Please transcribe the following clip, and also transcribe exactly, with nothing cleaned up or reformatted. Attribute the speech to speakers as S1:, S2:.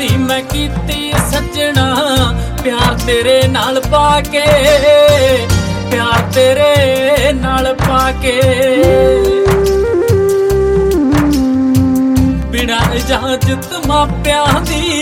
S1: ਦੀ ਮੈਂ ਕੀਤੀ ਸੱਜਣਾ ਪਿਆਰ ਤੇਰੇ ਨਾਲ ਪਾ ਕੇ, ਪਿਆਰ ਤੇਰੇ ਨਾਲ ਪਾ ਕੇ। ਬਿਨਾਂ ਇਜਾਜ਼ਤ ਮਾਪਿਆਂ ਦੀ